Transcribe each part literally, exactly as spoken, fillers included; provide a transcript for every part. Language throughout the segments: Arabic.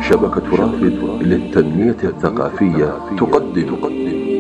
شبكة رافد للتنمية الثقافية تقدم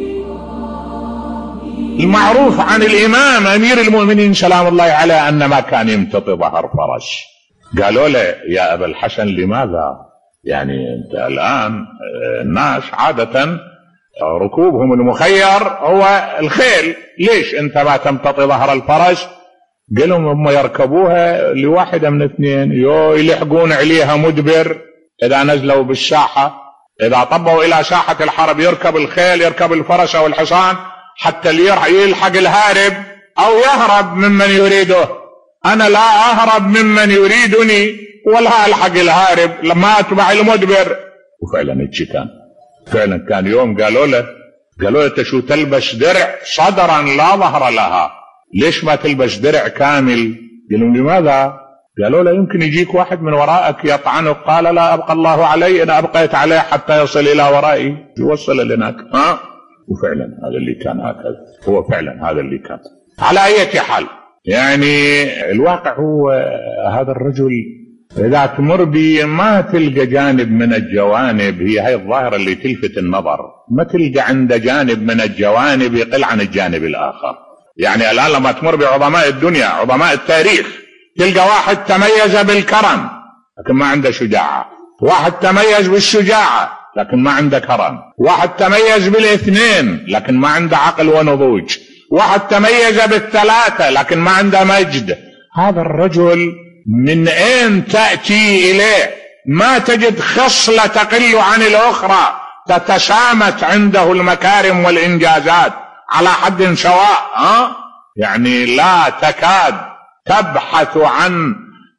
المعروف عن الإمام أمير المؤمنين سلام الله عليه أن ما كان يمتطي ظهر فرس. قالوا له يا أبا الحسن لماذا؟ يعني أنت الآن الناس عادة ركوبهم المخير هو الخيل، ليش أنت ما تمتطي ظهر الفرس؟ قالوا هم يركبوها لواحدة من اثنين، يو يلحقون عليها مدبر إذا نزلوا بالساحة، إذا طبوا إلى ساحة الحرب يركب الخيل يركب الفرس أو الحصان حتى يلحق الهارب أو يهرب ممن يريده. أنا لا أهرب ممن يريدني ولا ألحق الهارب، لما أتبع المدبر. وفعلا هيك كان، فعلا كان يوم قالوا له قالوا له شو تلبس درع صدرا لا ظهر لها، ليش ما تلبس درع كامل؟ قالوا لماذا؟ قالوا له يمكن يجيك واحد من ورائك يطعنك. قال لا أبقى الله علي، أنا أبقيت عليه حتى يصل إلى ورائي يوصل لهناك. ها؟ وفعلا هذا اللي كان، هكذا هو فعلا هذا اللي كان. على أي حال يعني الواقع هو هذا الرجل إذا تمر بي ما تلقى جانب من الجوانب، هي هاي الظاهرة اللي تلفت النظر، ما تلقى عنده جانب من الجوانب يقل عن الجانب الآخر. يعني الآن لما تمر بعظماء الدنيا عظماء التاريخ تلقى واحد تميز بالكرم لكن ما عنده شجاعة، واحد تميز بالشجاعة لكن ما عنده كرم، واحد تميز بالاثنين لكن ما عنده عقل ونضوج، واحد تميز بالثلاثة لكن ما عنده مجد. هذا الرجل من أين تأتي إليه؟ ما تجد خصلة تقل عن الأخرى، تتسامت عنده المكارم والإنجازات على حد سواء. ها؟ يعني لا تكاد تبحث عن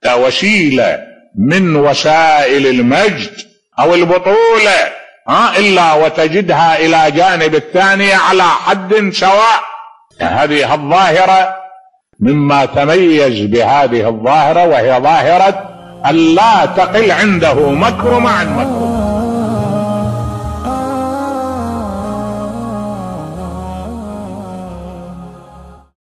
وسيلة من وسائل المجد أو البطولة ها إلا وتجدها إلى جانب الثانية على حد سواء. هذه الظاهرة مما تميز بهذه الظاهرة، وهي ظاهرة أن لا تقل عنده مكرمة عن مكرمة.